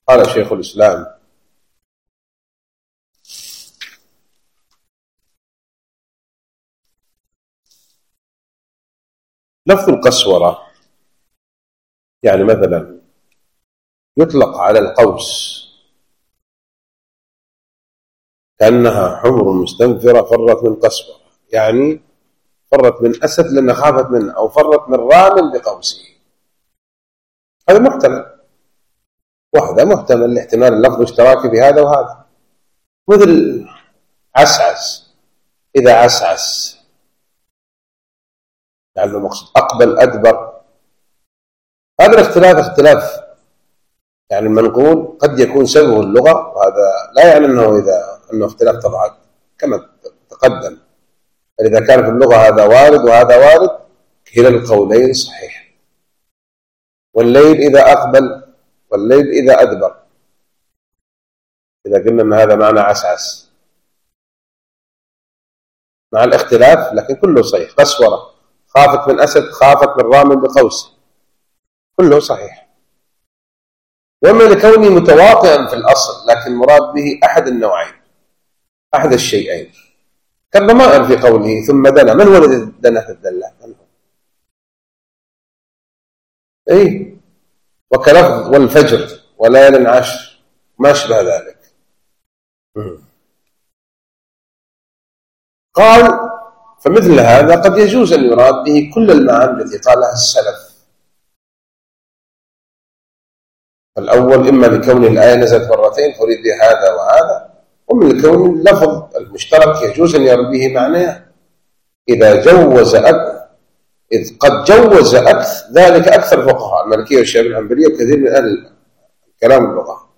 قال شيخ الإسلام: لفظ القسورة يعني مثلا يطلق على القوس، كأنها حمر مستنفرة فرت من قسورة، يعني فرت من أسد لأنها خافت منه، أو فرت من رام بقوسه. هذا محتمل، وهذا محتمل لاحتمال اللفظ اشتراكي في هذا وهذا. مثل عسعس، إذا عسعس يعني المقصود أقبل أدبر. هذا الاختلاف اختلاف يعني المنقول قد يكون سببه اللغة، وهذا لا يعني أنه اختلاف تضاد كما تقدم. فإذا كان في اللغة هذا وارد وهذا وارد، كلا القولين صحيح. والليل إذا أقبل والليل إذا أدبر، إذا قلنا أن هذا معنى عسعس مع الاختلاف، لكن كله صحيح. قسورة، خافت من أسد، خافت من رام بقوس، كله صحيح. وما لكونه متواطئا في الأصل، لكن مراد به أحد النوعين، أحد الشيئين، كالضمائر في قوله ثم دنا. من هو الذي دنا في الدلة؟ من هو؟ إيه، وكلفظ والفجر وليال عشر ما شبه ذلك. قال: فمثل هذا قد يجوز أن يراد به كل المعاني التي قالها السلف. الأول إما لكون الآية نزلت مرتين فأريد به هذا وهذا، ومن كون اللفظ المشترك يجوز أن يراد به معناه إذا جوز إذ قد جوز ذلك أكثر الفقهاء المالكية والشافعية والحنبلية وكثير من أهل كلام اللغة.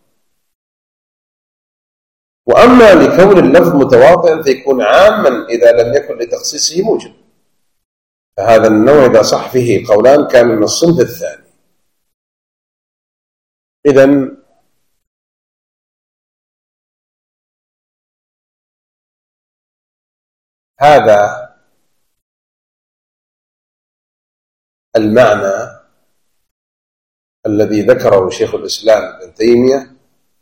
وأما لكون اللفظ متواطئا فيكون عاما إذا لم يكن لتخصيصه موجب، فهذا النوع إذا صح فيه قولان كان من الصنف الثاني. إذن هذا المعنى الذي ذكره شيخ الإسلام ابن تيمية،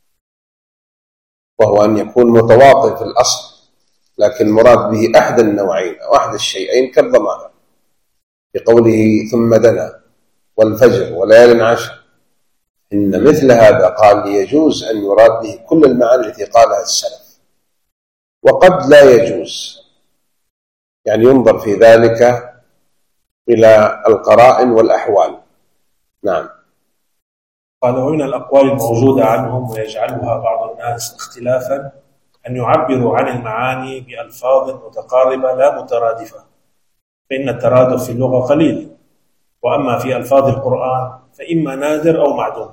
وهو أن يكون متواطئ في الأصل لكن مراد به أحد النوعين أو أحد الشيئين كالضمائر، بقوله ثم دنا والفجر وليال عشر. إن مثل هذا قال يجوز أن يراد به كل المعاني التي قالها السلف، وقد لا يجوز، يعني ينظر في ذلك إلى القرائن والأحوال. نعم. قال: ومن الأقوال الموجودة عنهم ويجعلها بعض الناس اختلافا أن يعبروا عن المعاني بألفاظ متقاربة لا مترادفة، فإن الترادف في اللغة قليل، وأما في ألفاظ القرآن فإما نادر أو معدوم.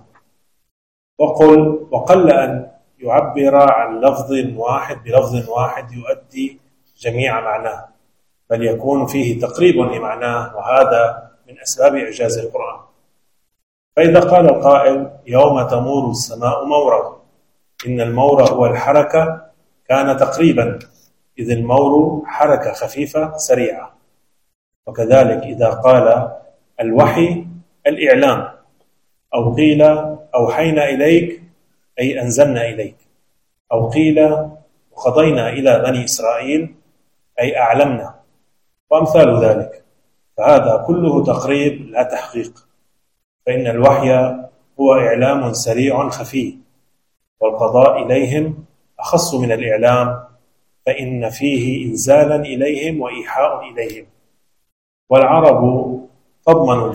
وقل أن يعبر عن لفظ واحد بلفظ واحد يؤدي جميع معناه، بل يكون فيه تقريب لمعناه، وهذا من أسباب إعجاز القرآن. فإذا قال القائل: يوم تمور السماء مورا، إن المور هو الحركة، كان تقريبا، إذ المور حركة خفيفة سريعة. وكذلك إذا قال الوحي الإعلام، أو قيل أوحينا إليك أي أنزلنا إليك، أو قيل وقضينا إلى بني إسرائيل أي أعلمنا، وأمثال ذلك، فهذا كله تقريب لا تحقيق، فإن الوحي هو إعلام سريع خفي، والقضاء إليهم أخص من الإعلام، فإن فيه إنزالا إليهم وإيحاء إليهم. والعرب تضمن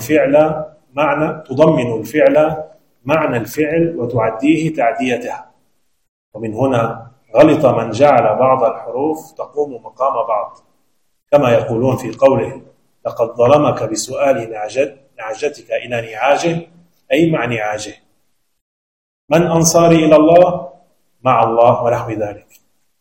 الفعل معنى الفعل وتعديه تعديته، ومن هنا غلط من جعل بعض الحروف تقوم مقام بعض، كما يقولون في قوله: لقد ظلمك بسؤال نعجتك إلى نعاجه، أي مع نعاجه. من أنصاري إلى الله؟ مع الله، ونحو ذلك.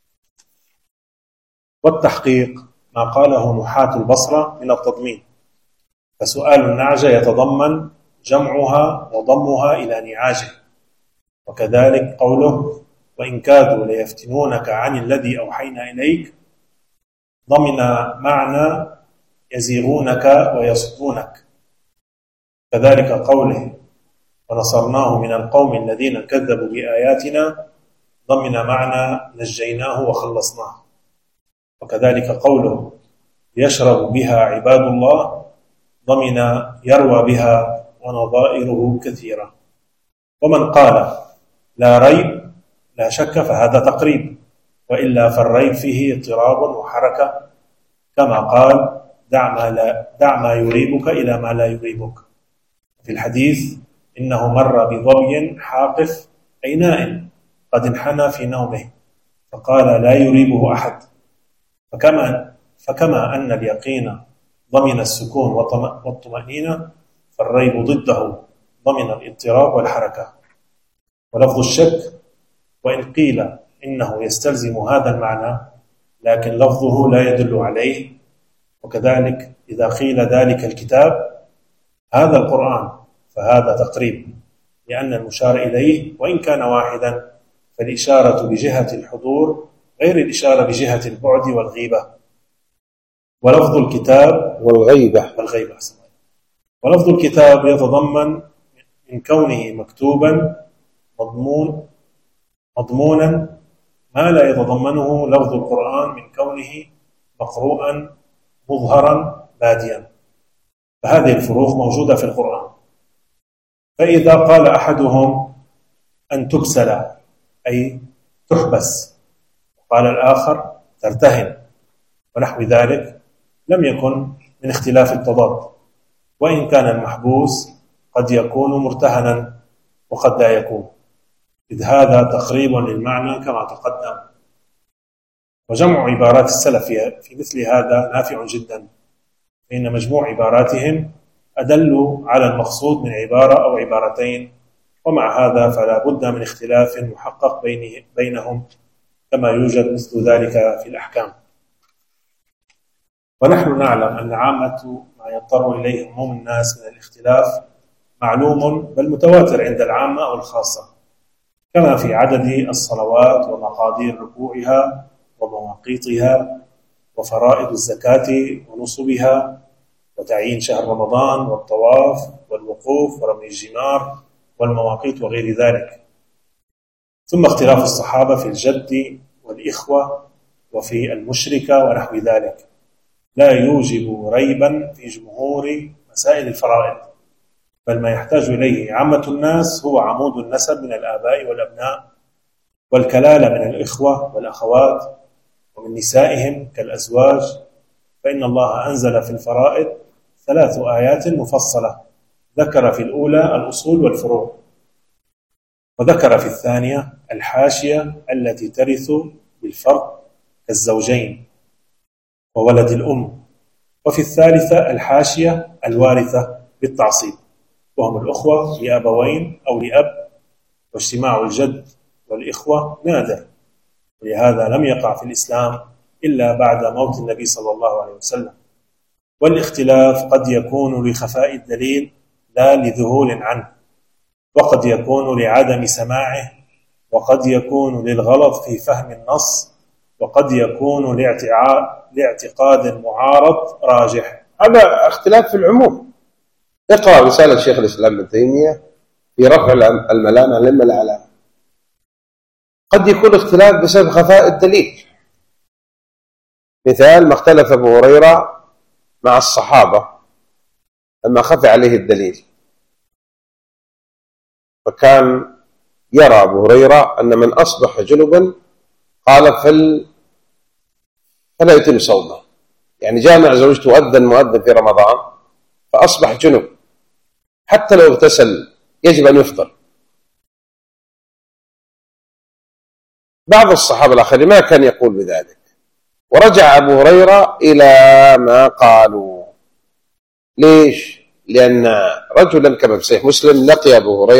والتحقيق ما قاله نحاة البصرة من التضمين، فسؤال النعجة يتضمن جمعها وضمها إلى نعاجه. وكذلك قوله: وإن كادوا ليفتنونك عن الذي أوحينا إليك، ضمن معنى يزيغونك ويصدونك. كذلك قوله: ونصرناه من القوم الذين كذبوا بآياتنا ضمن معنى نجيناه وخلصناه. وكذلك قوله يشرب بها عباد الله ضمن يروى بها ونظائره كثيرة. ومن قال لا ريب لا شك فهذا تقريب، وإلا فالريب فيه اضطراب وحركة، كما قال دع ما يريبك إلى ما لا يريبك. في الحديث إنه مر بظبي حاقف أي نائم قد انحنى في نومه، فقال لا يريبه أحد. فكما أن اليقين ضمن السكون والطمأنينة، فالريب ضده ضمن الاضطراب والحركة. ولفظ الشك وإن قيل إنه يستلزم هذا المعنى، لكن لفظه لا يدل عليه. وكذلك إذا قيل ذلك الكتاب هذا القرآن فهذا تقريب، لأن المشار إليه وإن كان واحدا فالإشارة بجهة الحضور غير الإشارة بجهة البعد والغيبة. ولفظ الكتاب والغيبة ولفظ الكتاب يتضمن من كونه مكتوبا مضمونا ما لا يتضمنه لفظ القرآن من كونه مقروءا مظهرا باديا. فهذه الفروق موجودة في القرآن. فإذا قال أحدهم أن تكسل أي تحبس، وقال الآخر ترتهن ونحو ذلك، لم يكن من اختلاف التضاد، وإن كان المحبوس قد يكون مرتهنا وقد لا يكون، إذ هذا تقريب للمعنى كما تقدم. وجمع عبارات السلف في مثل هذا نافع جدا، فإن مجموع عباراتهم أدل على المقصود من عبارة أو عبارتين، ومع هذا فلا بد من اختلاف محقق بينهم كما يوجد مثل ذلك في الأحكام. ونحن نعلم أن عامة ما يضطر إليه عموم الناس من الاختلاف معلوم بل متواتر عند العامة أو الخاصة، كما في عدد الصلوات ومقادير ركوعها ومواقيتها وفرائض الزكاة ونصبها وتعيين شهر رمضان والطواف والوقوف ورمي الجمار والمواقيت وغير ذلك. ثم اختلاف الصحابة في الجد والإخوة وفي المشركة ونحو ذلك لا يوجب ريبا في جمهور مسائل الفرائض، بل ما يحتاج إليه عامة الناس هو عمود النسب من الآباء والأبناء، والكلالة من الإخوة والأخوات، ومن نسائهم كالأزواج، فإن الله أنزل في الفرائض 3 آيات مفصلة، ذكر في الأولى الأصول والفروع، وذكر في الثانية الحاشية التي ترث بالفرض كالزوجين وولد الأم، وفي الثالثة الحاشية الوارثة بالتعصيب، وهم الأخوة لأبوين أو لأب، واجتماع الجد والإخوة نادر، ولهذا لم يقع في الإسلام إلا بعد موت النبي صلى الله عليه وسلم. والاختلاف قد يكون لخفاء الدليل لا لذهول عنه، وقد يكون لعدم سماعه، وقد يكون للغلط في فهم النص، وقد يكون لاعتقاد معارض راجح. هذا اختلاف في العموم. اقرأ رسالة شيخ الإسلام ابن تيمية في رفع الملام عن العلامة. قد يكون اختلاف بسبب خفاء الدليل. مثال ما اختلف أبو هريرة مع الصحابة لما خفي عليه الدليل، فكان يرى أبو هريرة أن من أصبح جنبا قال فلا يتم صومه، يعني جامع زوجته أذن مؤذن في رمضان فأصبح جنب، حتى لو اغتسل يجب أن يفطر. بعض الصحابة الآخرين ما كان يقول بذلك، ورجع أبو هريرة إلى ما قالوا. ليش؟ لأن رجلا كما في صحيح مسلم لقي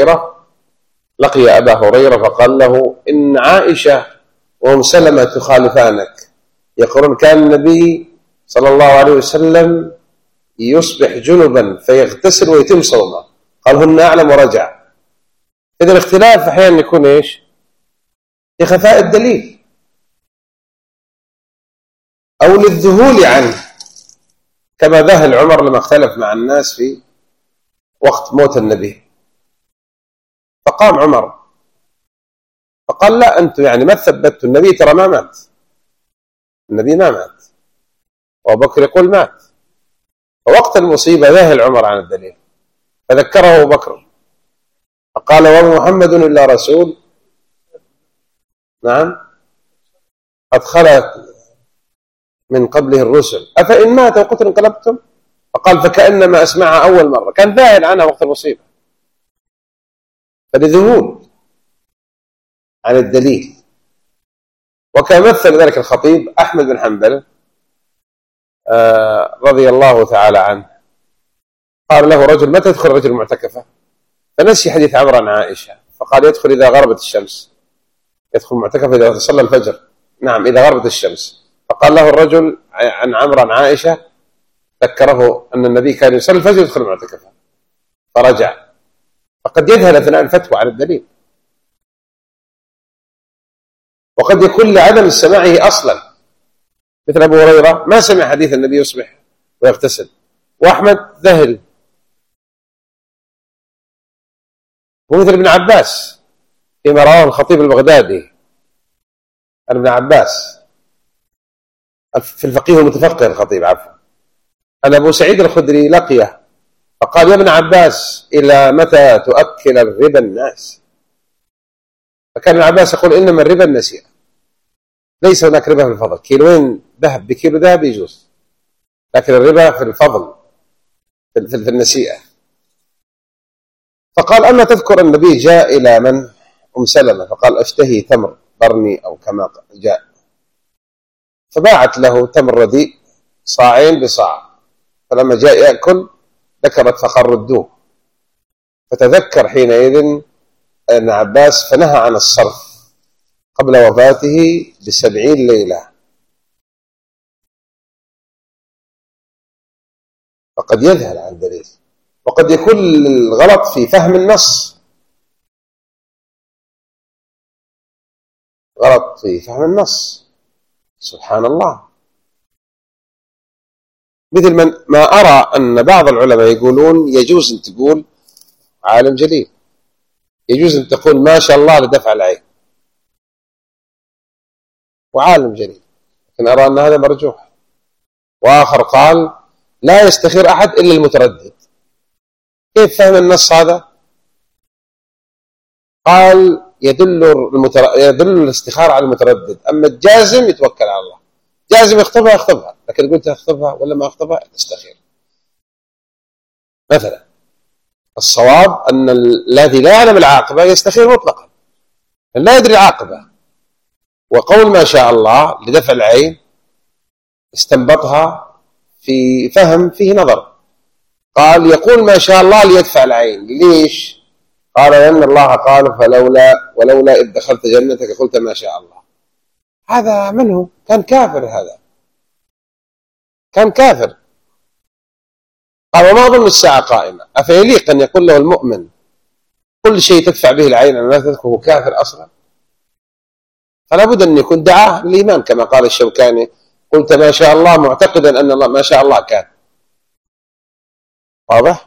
أبا هريرة فقال له إن عائشة وأم سلمة تخالفانك، يقولون كان النبي صلى الله عليه وسلم يصبح جنبا فيغتسل ويتم صومه، قال هن أعلم ورجع. إذا الاختلاف أحيانا يكون إيش؟ لخفاء الدليل أو للذهول عنه، كما ذهل عمر لما اختلف مع الناس في وقت موت النبي. فقام عمر فقال لا أنتم يعني ما ثبتوا النبي، ترى ما مات، النبي ما مات، وأبو بكر يقول مات. فوقت المصيبة ذهل عمر عن الدليل، فذكره أبو بكر فقال وما محمد إلا رسول نعم قد خلت من قبله الرسل أفإن مات وقتل انقلبتم. فقال فكأنما أسمعها أول مرة، كان ذاهل عنها وقت المصيبة، فلذهول عن الدليل. وكان مثل ذلك الخطيب أحمد بن حنبل رضي الله تعالى عنه، قال له رجل متى يدخل رجل معتكفة؟ فنسي حديث عمرو عن عائشة، فقال يدخل إذا غربت الشمس، يدخل معتكف إذا صلى الفجر، نعم إذا غربت الشمس. فقال له الرجل عن عمرو عن عائشة، ذكره أن النبي كان يصلي الفجر يدخل معتكفة، فرجع. فقد يذهل أثناء الفتوى على الدليل، وقد يكون لعدم سماعه أصلا، مثل أبو هريرة ما سمع حديث النبي يصبح ويغتسل، وأحمد ذهل، ومثل ابن عباس فيما رواه الخطيب البغدادي عن ابن عباس في الفقيه المتفقه، الخطيب عفوا، أن أبو سعيد الخدري لقيه فقال يا ابن عباس إلى متى تؤكل الربا الناس؟ فكان ابن عباس يقول إنما الربا النسيئة، ليس هناك ربا في الفضل، كيلوين ذهب بكيلو ذهب يجوز، لكن الربا في الفضل في النسيئة. فقال أما تذكر النبي جاء إلى من؟ أم سلمة، فقال أشتهي تمر قرني أو كما جاء، فباعت له تمر رديء صاعين بصاع، فلما جاء يأكل ذكرت فقال ردوه، فتذكر حينئذ ابن عباس فنهى عن الصرف قبل وفاته ب70 ليلة. فقد يذهل عن دليل، وقد يكون الغلط في فهم النص، غلط في فهم النص، سبحان الله. مثل ما أرى أن بعض العلماء يقولون يجوز أن تقول عالم جليل، يجوز أن تقول ما شاء الله لدفع العين وعالم جليل، لكن أرى أن هذا مرجوح. وآخر قال لا يستخير أحد إلا المتردد. كيف فهم النص هذا؟ قال يدل الاستخارة على المتردد، أما الجازم يتوكل على الله، جازم يخطبها يخطبها، لكن قلت أخطبها ولا ما أخطبها تستخير. مثلا الصواب أن الذي لا يعلم العاقبة يستخير مطلقا، لا يدري العاقبة، وقول ما شاء الله لدفع العين استنبطها في فهم فيه نظر. قال يقول ما شاء الله ليدفع العين، ليش؟ قال لأن الله قال ولولا إذ دخلت جنتك قلت ما شاء الله. هذا منه كان كافر، هذا كان كافر. قال وما أظن الساعة قائمة، أفيليق أن يقول له المؤمن كل شيء تدفع به العين أن لا تذكره كافر أصلا؟ فلا بد أن يكون دعاه الإيمان كما قال الشوكاني قلت ما شاء الله معتقدا أن الله ما شاء الله كان. واضح؟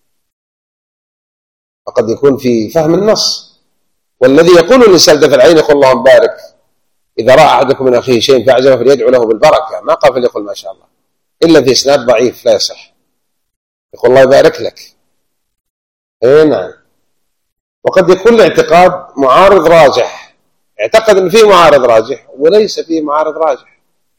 فقد يكون في فهم النص. والذي يقول الإنسان دفع العين يقول اللهم بارك، إذا رأى أحدكم من أخيه شيء فأعجبه فليدعو له بالبركة، ما قال فليقل ما شاء الله، إلا في إسناد ضعيف لا يصح، يقول الله يبارك لك. إيه نعم. وقد يكون الاعتقاد معارض راجح، اعتقد أن فيه معارض راجح وليس فيه معارض راجح.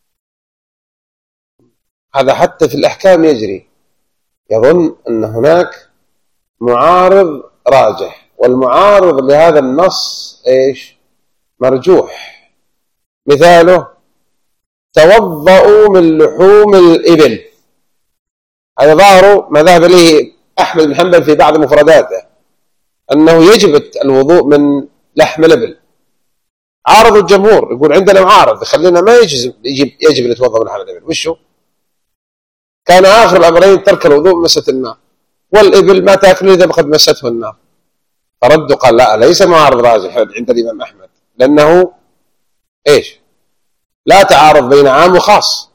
هذا حتى في الأحكام يجري، يظن أن هناك معارض راجح، والمعارض لهذا النص إيش؟ مرجوح. مثاله توضأوا من لحوم الإبل، هذا ظاهر ما ذهب إليه أحمد بن حنبل في بعض مفرداته أنه يجب الوضوء من لحم الإبل. عارض الجمهور يقول عندنا معارض خلينا ما يجب نتوضأ من لحم الإبل. وشو؟ كان آخر الأمرين ترك الوضوء مسة النار، والإبل ما تأكل إذا قد مسته النار. فردوا قال لا، ليس معارض راجح عند الإمام أحمد، لأنه إيش؟ لا تعارض بين عام وخاص،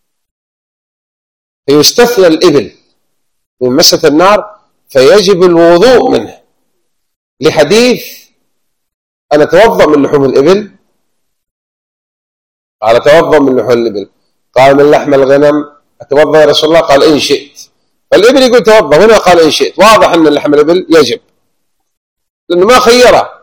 فيستثنى الإبل من مسة النار فيجب الوضوء منه، لحديث أنا أتوضأ من لحوم الإبل، قال أتوضأ من لحوم الإبل، قال من لحم الغنم أتوضأ يا رسول الله، قال إن شئت. فالإبل يقول توضأ، هنا قال إن شئت، واضح أن لحم الإبل يجب لأنه ما خيره.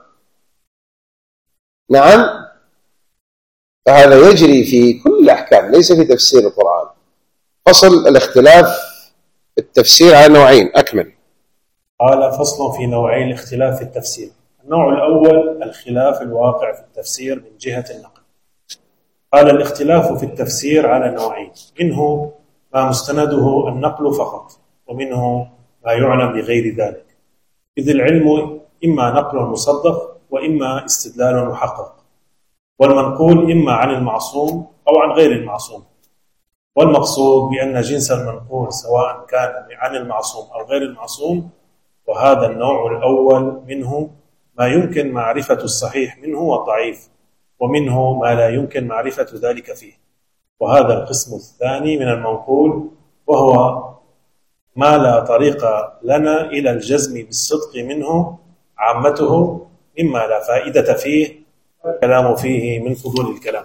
نعم، فهذا يجري في كل الأحكام، ليس في تفسير القرآن. فصل الاختلاف في التفسير على نوعين. أكمل. قال فصل في نوعي الاختلاف في التفسير. النوع الأول الخلاف الواقع في التفسير من جهة النقل. قال الاختلاف في التفسير على نوعين، منه ما مستنده النقل فقط، ومنه ما يعنى بغير ذلك، إذ العلم إما نقل مصدق وإما استدلال محقق، والمنقول إما عن المعصوم أو عن غير المعصوم. والمقصود بأن جنس المنقول سواء كان عن المعصوم أو غير المعصوم. وهذا النوع الأول منه ما يمكن معرفة الصحيح منه والضعيف، ومنه ما لا يمكن معرفة ذلك فيه. وهذا القسم الثاني من المنقول، وهو ما لا طريق لنا إلى الجزم بالصدق منه عامته، مما لا فائدة فيه الكلام فيه من فضول الكلام،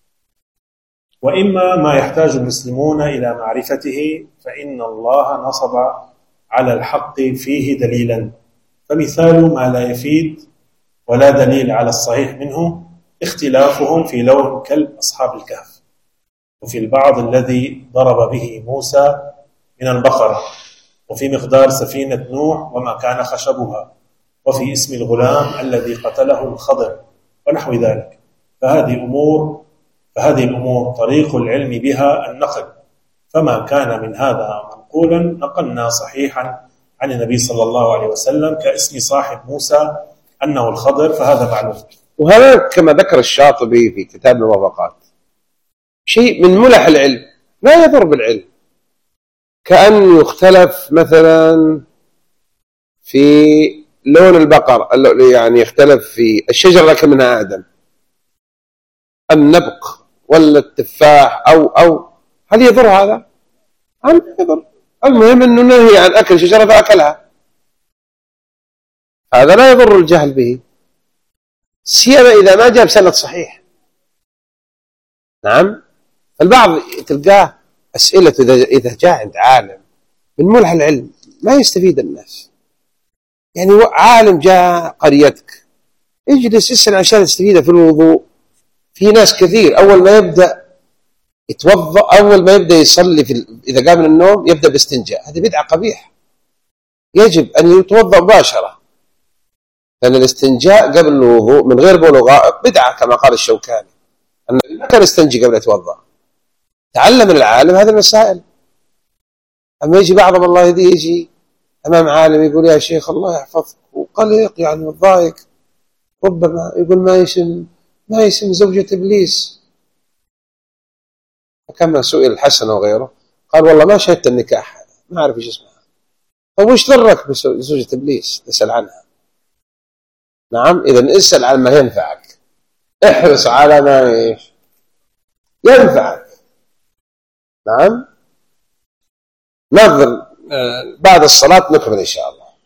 وإما ما يحتاج المسلمون إلى معرفته، فإن الله نصب على الحق فيه دليلا. فمثال ما لا يفيد ولا دليل على الصحيح منه اختلافهم في لون كلب أصحاب الكهف، وفي البعض الذي ضرب به موسى من البقرة، وفي مقدار سفينة نوح وما كان خشبها، وفي اسم الغلام الذي قتله الخضر، ونحو ذلك. فهذه الأمور طريق العلم بها النقل، فما كان من هذا منقولا نقلنا صحيحا عن النبي صلى الله عليه وسلم، كاسم صاحب موسى أنه الخضر، فهذا معلوم. وهذا كما ذكر الشاطبي في كتاب الموافقات شيء من ملح العلم لا يضر بالعلم، كأن يختلف مثلا في لون البقر، يعني يختلف في الشجرة لكن منها أعدم، النبق ولا التفاح أو هل يضر هذا؟ هل يضر؟ المهم أنه نهي عن أكل شجرة فأكلها، هذا لا يضر الجهل به، سيما إذا ما جاب سند صحيح. نعم، البعض تلقاه أسئلة إذا جاء عند عالم من ملح العلم ما يستفيد الناس. يعني عالم جاء قريتك اجلس اسأل عشان تستفيد في الوضوء. في ناس كثير أول ما يبدأ يتوضأ، أول ما يبدأ يصلي إذا قام من النوم يبدأ باستنجاء، هذه بدعة قبيح، يجب أن يتوضأ مباشرة، لأن الاستنجاء قبل الوضوء من غير بول غائط بدعة كما قال الشوكاني، النبي ما كان يستنجي قبل يتوضأ. تعلم من العالم هذه المسائل. أما يجي بعضهم الله يجي أمام عالم يقول يا شيخ الله يحفظك، وقلق يعني متضايق، ربما يقول ما يسم زوجة إبليس. فكما سئل الحسن وغيره قال والله ما شهدت النكاح، ما أعرف إيش اسمها. طيب وش ضرك بزوجة إبليس تسأل عنها؟ نعم، إذا اسأل عن ما ينفعك، احرص على ما ينفعك. نعم، نظر بعد الصلاة نكمل إن شاء الله.